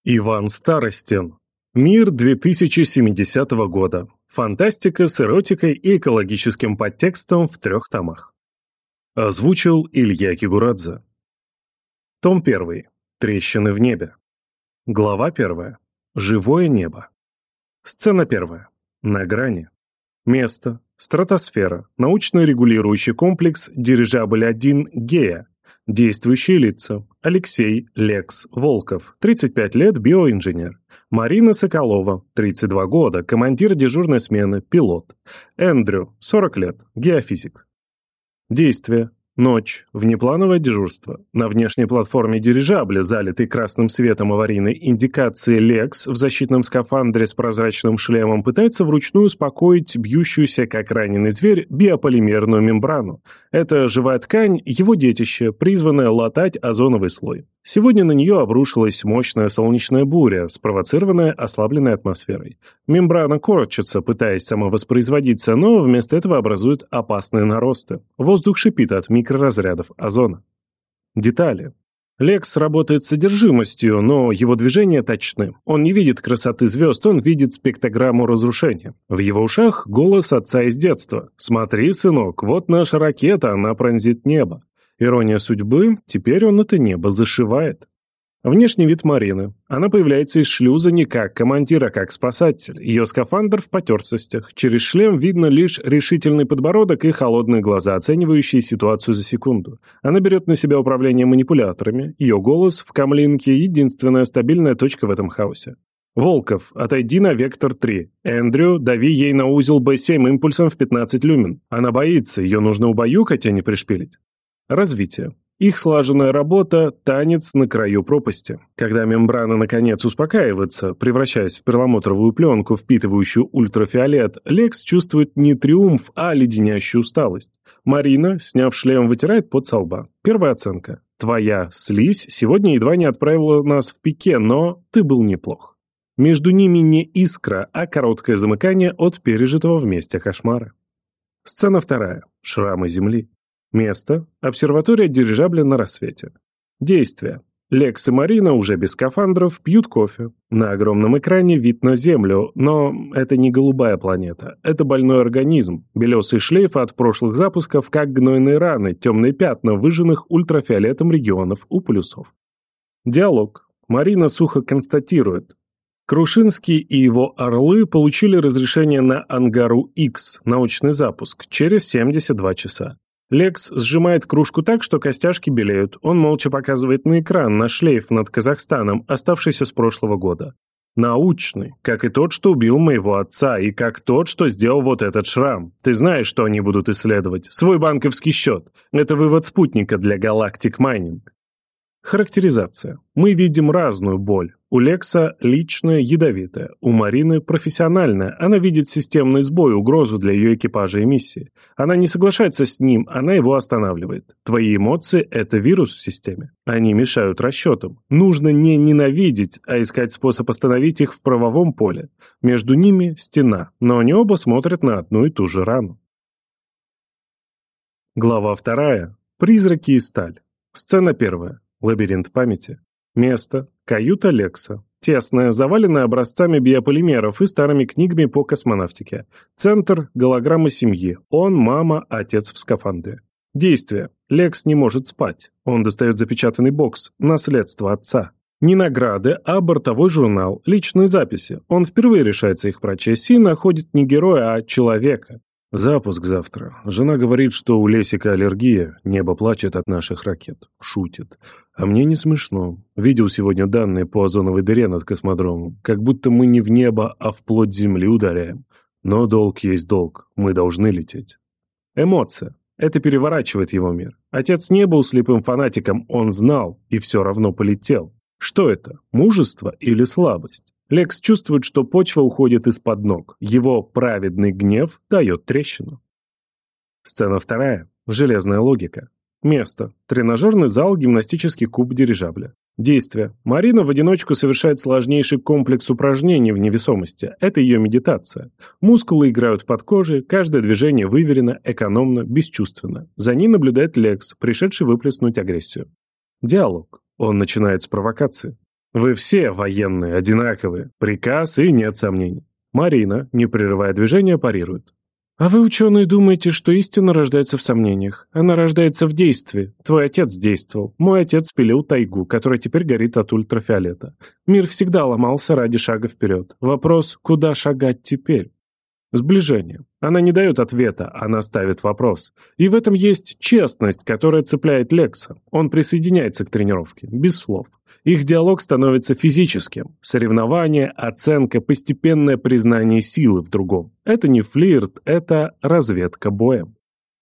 Иван Старостин. Мир 2070 года. Фантастика с эротикой и экологическим подтекстом в 3 томах. Озвучил Илья Кигурадзе. Том 1. Трещины в небе. Глава 1. Живое небо. Сцена 1. На грани. Место. Стратосфера. Научно-регулирующий комплекс «Дирижабль-1» Гея. Действующие лица. Алексей Лекс Волков, 35 лет, биоинженер. Марина Соколова, 32 года, командир дежурной смены, пилот. Эндрю, 40 лет, геофизик. Действие. Ночь. Внеплановое дежурство. На внешней платформе дирижабля, залитой красным светом аварийной индикации, Лекс в защитном скафандре с прозрачным шлемом пытается вручную успокоить бьющуюся, как раненый зверь, биополимерную мембрану. Это живая ткань, его детище, призванное латать озоновый слой. Сегодня на нее обрушилась мощная солнечная буря, спровоцированная ослабленной атмосферой. Мембрана корчится, пытаясь самовоспроизводиться, но вместо этого образует опасные наросты. Воздух шипит от микроразрядов озона. Детали. Лекс работает с содержимостью, но его движения точны. Он не видит красоты звезд, он видит спектрограмму разрушения. В его ушах голос отца из детства. «Смотри, сынок, вот наша ракета, она пронзит небо». Ирония судьбы, теперь он это небо зашивает. Внешний вид Марины. Она появляется из шлюза не как командир, а как спасатель. Ее скафандр в потертостях. Через шлем видно лишь решительный подбородок и холодные глаза, оценивающие ситуацию за секунду. Она берет на себя управление манипуляторами. Ее голос в камлинке — единственная стабильная точка в этом хаосе. Волков, отойди на вектор 3. Эндрю, дави ей на узел Б7 импульсом в 15 люмен. Она боится, ее нужно убаюкать, а не пришпилить. Развитие. Их слаженная работа – танец на краю пропасти. Когда мембрана наконец успокаивается, превращаясь в перламутровую пленку, впитывающую ультрафиолет, Лекс чувствует не триумф, а леденящую усталость. Марина, сняв шлем, вытирает пот со лба. Первая оценка. Твоя слизь сегодня едва не отправила нас в пике, но ты был неплох. Между ними не искра, а короткое замыкание от пережитого вместе кошмара. Сцена 2. Шрамы Земли. Место. Обсерватория дирижабля на рассвете. Действие. Лекс и Марина уже без скафандров пьют кофе. На огромном экране вид на Землю, но это не голубая планета. Это больной организм. Белесый шлейф от прошлых запусков, как гнойные раны, темные пятна выжженных ультрафиолетом регионов у полюсов. Диалог. Марина сухо констатирует. Крушинский и его орлы получили разрешение на Ангару-X, научный запуск, через 72 часа. Лекс сжимает кружку так, что костяшки белеют. Он молча показывает на экран, на шлейф над Казахстаном, оставшийся с прошлого года. Научный, как и тот, что убил моего отца, и как тот, что сделал вот этот шрам. Ты знаешь, что они будут исследовать. Свой банковский счет. Это вывод спутника для Galactic Mining. Характеризация. Мы видим разную боль. У Лекса личная, ядовитая. У Марины профессиональная. Она видит системный сбой, угрозу для ее экипажа и миссии. Она не соглашается с ним, она его останавливает. Твои эмоции – это вирус в системе. Они мешают расчетам. Нужно не ненавидеть, а искать способ остановить их в правовом поле. Между ними стена, но они оба смотрят на одну и ту же рану. Глава 2. Призраки и сталь. Сцена 1. Лабиринт памяти. Место. Каюта Лекса. Тесная, заваленная образцами биополимеров и старыми книгами по космонавтике. Центр. Голограмма семьи. Он, мама, отец в скафандре. Действие. Лекс не может спать. Он достает запечатанный бокс. Наследство отца. Не награды, а бортовой журнал. Личные записи. Он впервые решается их прочесть и находит не героя, а человека. Запуск завтра. Жена говорит, что у Лесика аллергия, небо плачет от наших ракет. Шутит. А мне не смешно. Видел сегодня данные по озоновой дыре над космодромом. Как будто мы не в небо, а вплоть земли ударяем. Но долг есть долг. Мы должны лететь. Эмоция. Это переворачивает его мир. Отец не был слепым фанатиком, он знал и все равно полетел. Что это? Мужество или слабость? Лекс чувствует, что почва уходит из-под ног. Его праведный гнев дает трещину. Сцена 2. Железная логика. Место. Тренажерный зал, гимнастический куб дирижабля. Действие. Марина в одиночку совершает сложнейший комплекс упражнений в невесомости. Это ее медитация. Мускулы играют под кожей, каждое движение выверено, экономно, бесчувственно. За ней наблюдает Лекс, пришедший выплеснуть агрессию. Диалог. Он начинает с провокации. Вы все военные, одинаковые. Приказ и нет сомнений. Марина, не прерывая движения, парирует. А вы, ученые, думаете, что истина рождается в сомнениях? Она рождается в действии. Твой отец действовал. Мой отец пилил тайгу, которая теперь горит от ультрафиолета. Мир всегда ломался ради шага вперед. Вопрос, куда шагать теперь? Сближение. Она не дает ответа, она ставит вопрос. И в этом есть честность, которая цепляет Лекса. Он присоединяется к тренировке, без слов. Их диалог становится физическим. Соревнование, оценка, постепенное признание силы в другом. Это не флирт, это разведка боем.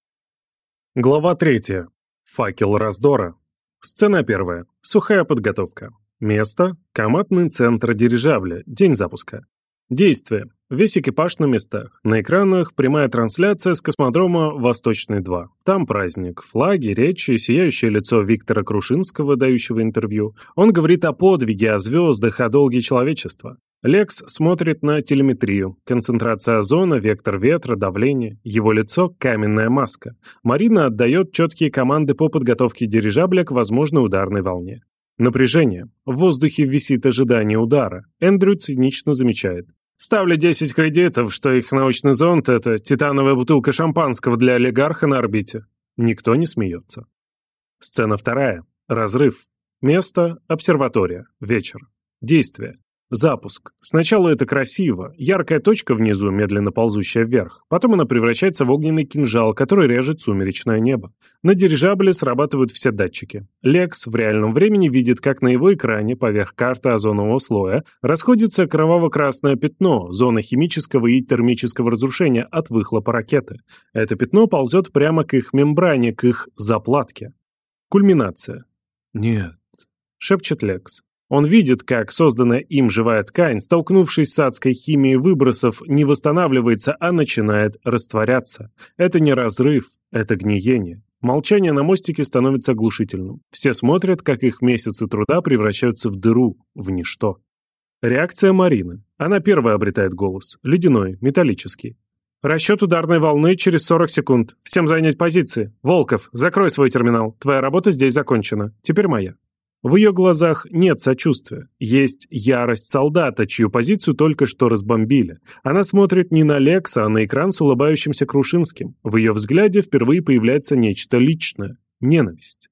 Глава 3. Факел раздора. Сцена 1. Сухая подготовка. Место. Командный центр дирижабля. День запуска. Действие. Весь экипаж на местах. На экранах прямая трансляция с космодрома Восточный-2. Там праздник, флаги, речи, сияющее лицо Виктора Крушинского, дающего интервью. Он говорит о подвиге, о звездах, о долге человечества. Лекс смотрит на телеметрию. Концентрация озона, вектор ветра, давление. Его лицо – каменная маска. Марина отдает четкие команды по подготовке дирижабля к возможной ударной волне. Напряжение. В воздухе висит ожидание удара. Эндрю цинично замечает. Ставлю 10 кредитов, что их научный зонд – это титановая бутылка шампанского для олигарха на орбите. Никто не смеется. Сцена 2. Разрыв. Место – обсерватория. Вечер. Действие. Запуск. Сначала это красиво. Яркая точка внизу, медленно ползущая вверх. Потом она превращается в огненный кинжал, который режет сумеречное небо. На дирижабле срабатывают все датчики. Лекс в реальном времени видит, как на его экране, поверх карты озонового слоя, расходится кроваво-красное пятно, зона химического и термического разрушения от выхлопа ракеты. Это пятно ползет прямо к их мембране, к их заплатке. Кульминация. «Нет», — шепчет Лекс. Он видит, как созданная им живая ткань, столкнувшись с адской химией выбросов, не восстанавливается, а начинает растворяться. Это не разрыв, это гниение. Молчание на мостике становится оглушительным. Все смотрят, как их месяцы труда превращаются в дыру, в ничто. Реакция Марины. Она первая обретает голос. Ледяной, металлический. «Расчет ударной волны через 40 секунд. Всем занять позиции. Волков, закрой свой терминал. Твоя работа здесь закончена. Теперь моя». В ее глазах нет сочувствия. Есть ярость солдата, чью позицию только что разбомбили. Она смотрит не на Лекса, а на экран с улыбающимся Крушинским. В ее взгляде впервые появляется нечто личное – ненависть.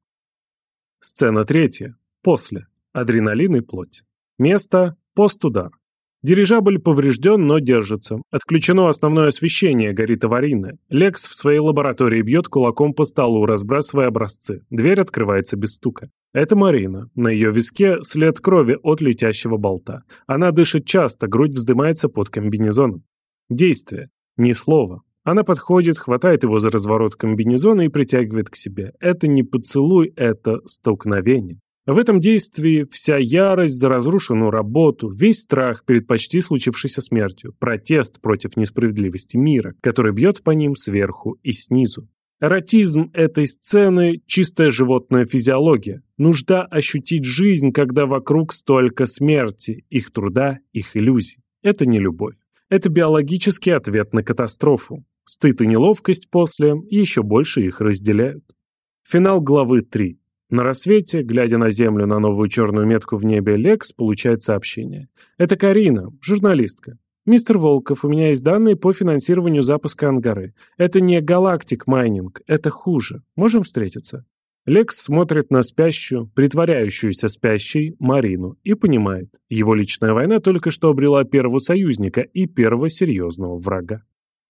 Сцена 3. После. Адреналин и плоть. Место – пост-удар. Дирижабль поврежден, но держится. Отключено основное освещение, горит аварийное. Лекс в своей лаборатории бьет кулаком по столу, разбрасывая образцы. Дверь открывается без стука. Это Марина. На ее виске след крови от летящего болта. Она дышит часто, грудь вздымается под комбинезоном. Действие. Ни слова. Она подходит, хватает его за разворот комбинезона и притягивает к себе. Это не поцелуй, это столкновение. В этом действии вся ярость за разрушенную работу, весь страх перед почти случившейся смертью, протест против несправедливости мира, который бьет по ним сверху и снизу. Эротизм этой сцены – чистая животная физиология, нужда ощутить жизнь, когда вокруг столько смерти, их труда, их иллюзий. Это не любовь. Это биологический ответ на катастрофу. Стыд и неловкость после еще больше их разделяют. Финал главы 3. На рассвете, глядя на Землю на новую черную метку в небе, Лекс получает сообщение. Это Карина, журналистка. «Мистер Волков, у меня есть данные по финансированию запуска Ангары. Это не галактик майнинг, это хуже. Можем встретиться?» Лекс смотрит на спящую, притворяющуюся спящей Марину и понимает, его личная война только что обрела первого союзника и первого серьезного врага.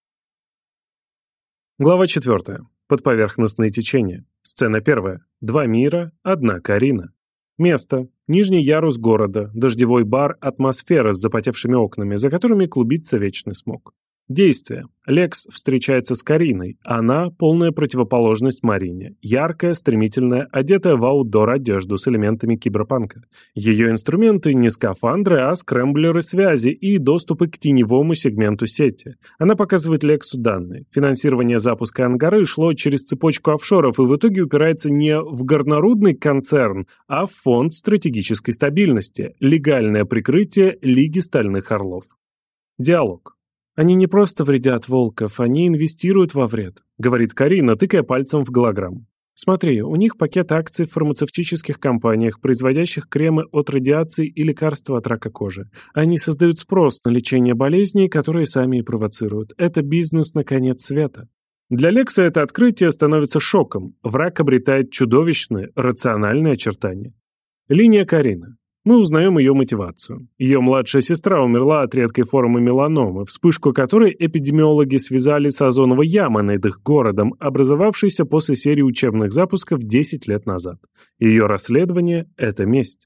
Глава 4. Подповерхностные течения. Сцена 1. Два мира, одна Карина. Место. Нижний ярус города, дождевой бар, атмосфера с запотевшими окнами, за которыми клубится вечный смог. Действие. Лекс встречается с Кариной. Она – полная противоположность Марине. Яркая, стремительная, одетая в аутдор одежду с элементами киберпанка. Ее инструменты не скафандры, а скрэмблеры связи и доступы к теневому сегменту сети. Она показывает Лексу данные. Финансирование запуска Ангары шло через цепочку офшоров и в итоге упирается не в горнорудный концерн, а в фонд стратегической стабильности, легальное прикрытие Лиги Стальных Орлов. Диалог. «Они не просто вредят, Волков, они инвестируют во вред», — говорит Карина, тыкая пальцем в голограмму. Смотри, у них пакет акций в фармацевтических компаниях, производящих кремы от радиации и лекарства от рака кожи. Они создают спрос на лечение болезней, которые сами и провоцируют. Это бизнес на конец света. Для Лекса это открытие становится шоком. Враг обретает чудовищные, рациональные очертания. Линия Карины. Мы узнаем ее мотивацию. Ее младшая сестра умерла от редкой формы меланомы, вспышку которой эпидемиологи связали с озоновой ямой над их городом, образовавшейся после серии учебных запусков 10 лет назад. Ее расследование – это месть.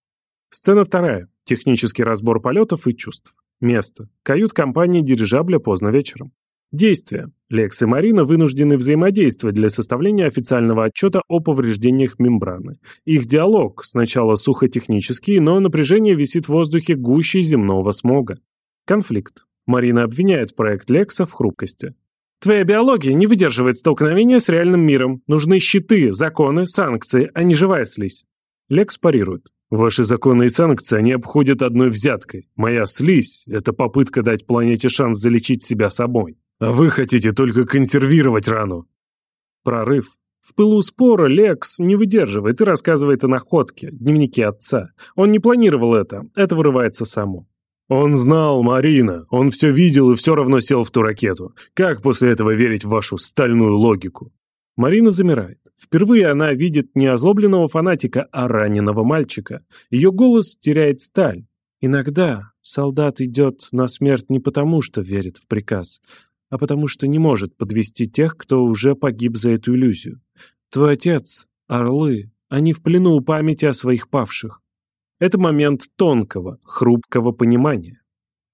Сцена 2. Технический разбор полетов и чувств. Место. Кают-компания дирижабля поздно вечером. Действия. Лекс и Марина вынуждены взаимодействовать для составления официального отчета о повреждениях мембраны. Их диалог сначала сухотехнический, но напряжение висит в воздухе гуще земного смога. Конфликт. Марина обвиняет проект Лекса в хрупкости. «Твоя биология не выдерживает столкновения с реальным миром. Нужны щиты, законы, санкции, а не живая слизь». Лекс парирует. «Ваши законы и санкции они обходят одной взяткой. Моя слизь – это попытка дать планете шанс залечить себя собой. А вы хотите только консервировать рану». Прорыв. В пылу спора Лекс не выдерживает и рассказывает о находке, дневнике отца. Он не планировал это вырывается само. «Он знал, Марина, он все видел и все равно сел в ту ракету. Как после этого верить в вашу стальную логику?» Марина замирает. Впервые она видит не озлобленного фанатика, а раненого мальчика. Ее голос теряет сталь. Иногда солдат идет на смерть не потому, что верит в приказ, а потому что не может подвести тех, кто уже погиб за эту иллюзию. Твой отец, орлы, они в плену у памяти о своих павших. Это момент тонкого, хрупкого понимания.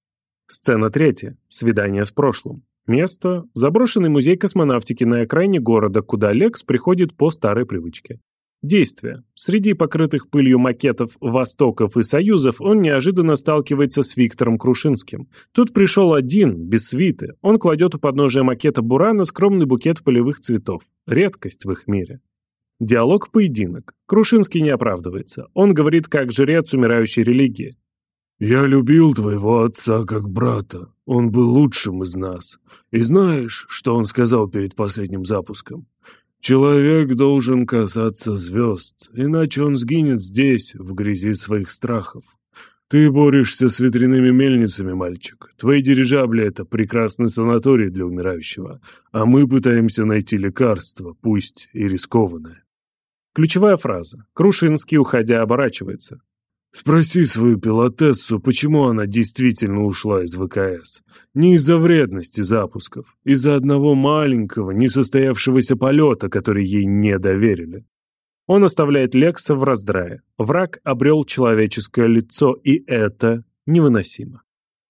Сцена 3. Свидание с прошлым. Место – заброшенный музей космонавтики на окраине города, куда Лекс приходит по старой привычке. Действие. Среди покрытых пылью макетов Востоков и Союзов он неожиданно сталкивается с Виктором Крушинским. Тут пришел один, без свиты. Он кладет у подножия макета Бурана скромный букет полевых цветов. Редкость в их мире. Диалог-поединок. Крушинский не оправдывается. Он говорит как жрец умирающей религии. «Я любил твоего отца как брата. Он был лучшим из нас. И знаешь, что он сказал перед последним запуском? Человек должен касаться звезд, иначе он сгинет здесь, в грязи своих страхов. Ты борешься с ветряными мельницами, мальчик. Твои дирижабли — это прекрасный санаторий для умирающего, а мы пытаемся найти лекарство, пусть и рискованное». Ключевая фраза. Крушинский, уходя, оборачивается. «Спроси свою пилотессу, почему она действительно ушла из ВКС. Не из-за вредности запусков, из-за одного маленького, несостоявшегося полета, который ей не доверили». Он оставляет Лекса в раздрае. Враг обрел человеческое лицо, и это невыносимо.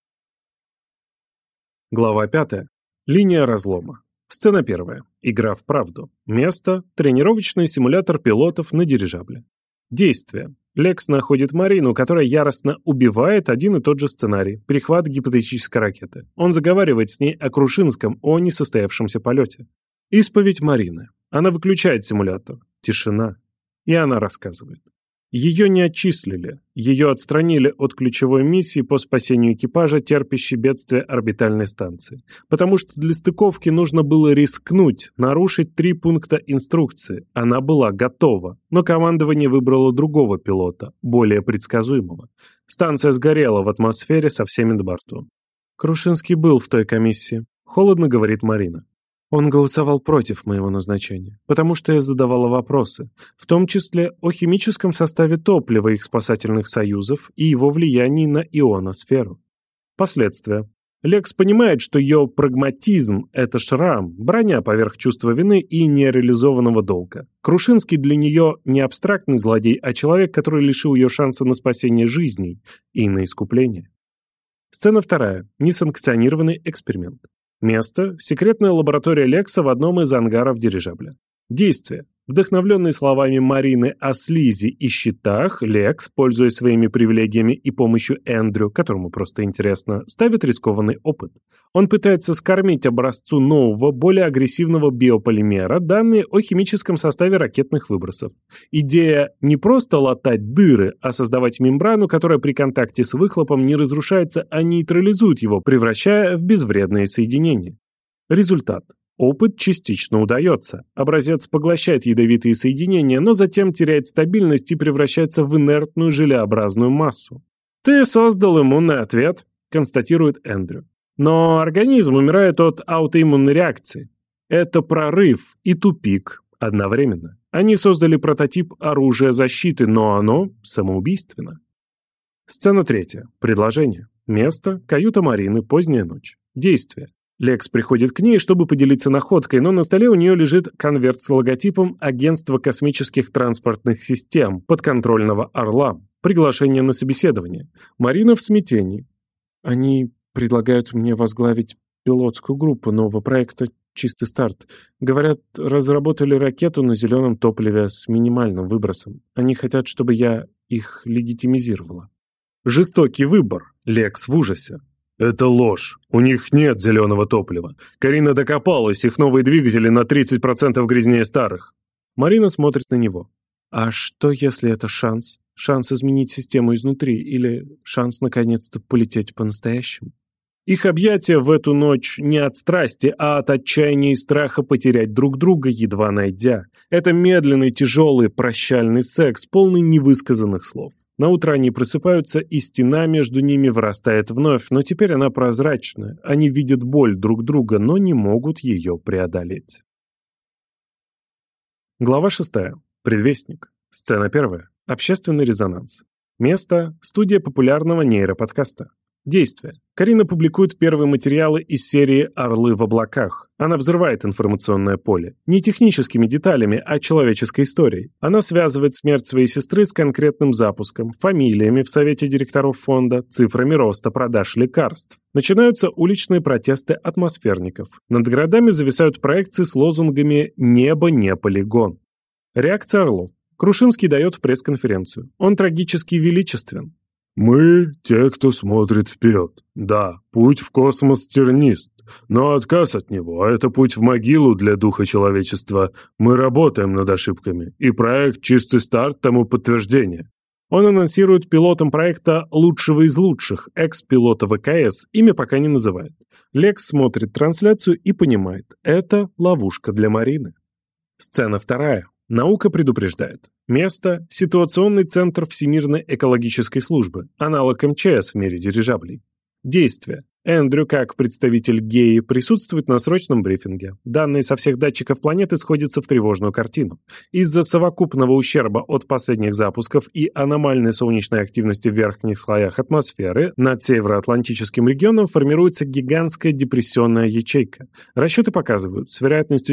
Глава 5. Линия разлома. Сцена 1. Игра в правду. Место – тренировочный симулятор пилотов на дирижабле. Действие. Лекс находит Марину, которая яростно убивает один и тот же сценарий – перехват гипотетической ракеты. Он заговаривает с ней о Крушинском, о несостоявшемся полете. Исповедь Марины. Она выключает симулятор. Тишина. И она рассказывает. Ее не отчислили. Ее отстранили от ключевой миссии по спасению экипажа, терпящей бедствие орбитальной станции. Потому что для стыковки нужно было рискнуть, нарушить 3 пункта инструкции. Она была готова, но командование выбрало другого пилота, более предсказуемого. Станция сгорела в атмосфере со всеми на борту. Крушинский был в той комиссии. Холодно говорит Марина. Он голосовал против моего назначения, потому что я задавала вопросы, в том числе о химическом составе топлива их спасательных союзов и его влиянии на ионосферу. Последствия. Лекс понимает, что ее прагматизм – это шрам, броня поверх чувства вины и нереализованного долга. Крушинский для нее не абстрактный злодей, а человек, который лишил ее шанса на спасение жизней и на искупление. Сцена 2. Несанкционированный эксперимент. Место – секретная лаборатория Лекса в одном из ангаров дирижабля. Действие. Вдохновленный словами Марины о слизи и щитах, Лекс, пользуясь своими привилегиями и помощью Эндрю, которому просто интересно, ставит рискованный опыт. Он пытается скормить образцу нового, более агрессивного биополимера данные о химическом составе ракетных выбросов. Идея не просто латать дыры, а создавать мембрану, которая при контакте с выхлопом не разрушается, а нейтрализует его, превращая в безвредные соединения. Результат. Опыт частично удается. Образец поглощает ядовитые соединения, но затем теряет стабильность и превращается в инертную желеобразную массу. «Ты создал иммунный ответ», – констатирует Эндрю. «Но организм умирает от аутоиммунной реакции. Это прорыв и тупик одновременно. Они создали прототип оружия защиты, но оно самоубийственно». Сцена 3. Предложение. Место. Каюта Марины. Поздняя ночь. Действие. Лекс приходит к ней, чтобы поделиться находкой, но на столе у нее лежит конверт с логотипом Агентства космических транспортных систем, подконтрольного Орла. Приглашение на собеседование. Марина в смятении. «Они предлагают мне возглавить пилотскую группу нового проекта «Чистый старт». Говорят, разработали ракету на зеленом топливе с минимальным выбросом. Они хотят, чтобы я их легитимизировала». Жестокий выбор. Лекс в ужасе. «Это ложь. У них нет зеленого топлива. Карина докопалась, их новые двигатели на 30% грязнее старых». Марина смотрит на него. «А что, если это шанс? Шанс изменить систему изнутри или шанс наконец-то полететь по-настоящему?» Их объятия в эту ночь не от страсти, а от отчаяния и страха потерять друг друга, едва найдя. Это медленный, тяжелый, прощальный секс, полный невысказанных слов. Наутро они просыпаются, и стена между ними вырастает вновь, но теперь она прозрачная. Они видят боль друг друга, но не могут ее преодолеть. Глава 6. Предвестник. Сцена 1. Общественный резонанс. Место. Студия популярного нейроподкаста. Действие. Карина публикует первые материалы из серии «Орлы в облаках». Она взрывает информационное поле. Не техническими деталями, а человеческой историей. Она связывает смерть своей сестры с конкретным запуском, фамилиями в совете директоров фонда, цифрами роста продаж лекарств. Начинаются уличные протесты атмосферников. Над городами зависают проекции с лозунгами «Небо не полигон». Реакция Орлов. Крушинский дает пресс-конференцию. Он трагически величествен. «Мы – те, кто смотрит вперед. Да, путь в космос тернист, но отказ от него – это путь в могилу для духа человечества. Мы работаем над ошибками, и проект «Чистый старт» тому подтверждение». Он анонсирует пилотом проекта лучшего из лучших, экс-пилота ВКС, имя пока не называет. Лекс смотрит трансляцию и понимает – это ловушка для Марины. Сцена 2. Наука предупреждает. Место – ситуационный центр Всемирной экологической службы, аналог МЧС в мире дирижаблей. Действие. Эндрю, как представитель ГЕИ, присутствует на срочном брифинге. Данные со всех датчиков планеты сходятся в тревожную картину. Из-за совокупного ущерба от последних запусков и аномальной солнечной активности в верхних слоях атмосферы над североатлантическим регионом формируется гигантская депрессионная ячейка. Расчеты показывают, с вероятностью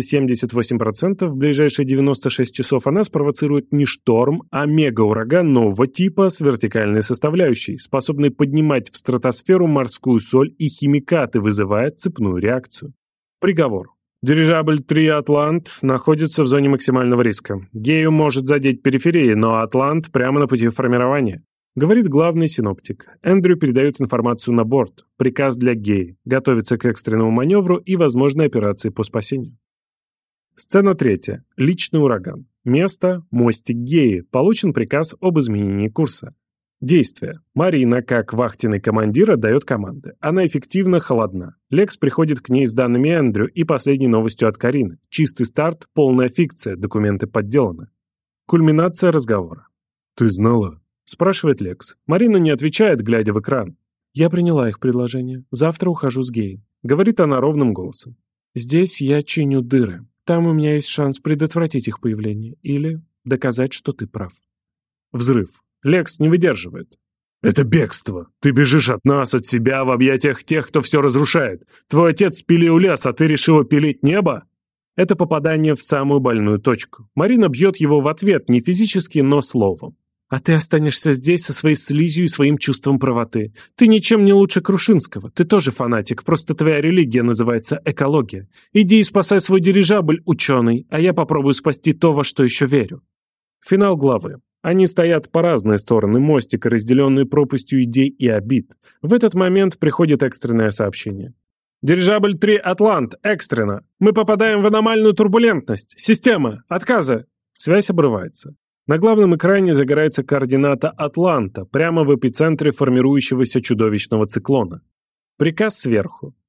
78% в ближайшие 96 часов она спровоцирует не шторм, а мегаураган нового типа с вертикальной составляющей, способный поднимать в стратосферу морскую соль и химикаты, вызывая цепную реакцию. Приговор. Дирижабль 3 «Атлант» находится в зоне максимального риска. Гею может задеть периферии, но «Атлант» прямо на пути формирования. Говорит главный синоптик. Эндрю передает информацию на борт. Приказ для Геи. Готовится к экстренному маневру и возможной операции по спасению. Сцена 3. Личный ураган. Место. Мостик Геи. Получен приказ об изменении курса. Действие. Марина, как вахтенный командир, отдает команды. Она эффективно холодна. Лекс приходит к ней с данными Эндрю и последней новостью от Карины. Чистый старт, полная фикция, документы подделаны. Кульминация разговора. «Ты знала?» – спрашивает Лекс. Марина не отвечает, глядя в экран. «Я приняла их предложение. Завтра ухожу с Геи», – говорит она ровным голосом. «Здесь я чиню дыры. Там у меня есть шанс предотвратить их появление или доказать, что ты прав». Взрыв. Лекс не выдерживает. «Это бегство. Ты бежишь от нас, от себя, в объятиях тех, кто все разрушает. Твой отец пилил лес, а ты решила пилить небо?» Это попадание в самую больную точку. Марина бьет его в ответ, не физически, но словом. «А ты останешься здесь со своей слизью и своим чувством правоты. Ты ничем не лучше Крушинского. Ты тоже фанатик, просто твоя религия называется экология. Иди и спасай свой дирижабль, ученый, а я попробую спасти то, во что еще верю». Финал главы. Они стоят по разные стороны мостика, разделенные пропастью идей и обид. В этот момент приходит экстренное сообщение. «Дирижабль 3 «Атлант», экстренно! Мы попадаем в аномальную турбулентность! Система! Отказы!» Связь обрывается. На главном экране загорается координата Атланта, прямо в эпицентре формирующегося чудовищного циклона. Приказ сверху.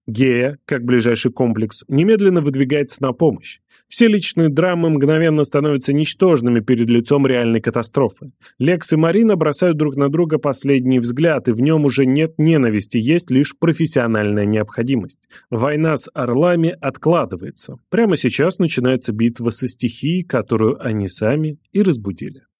Гея, как ближайший комплекс, немедленно выдвигается на помощь. Все личные драмы мгновенно становятся ничтожными перед лицом реальной катастрофы. Лекс и Марина бросают друг на друга последний взгляд, и в нем уже нет ненависти, есть лишь профессиональная необходимость. Война с орлами откладывается. Прямо сейчас начинается битва со стихией, которую они сами и разбудили.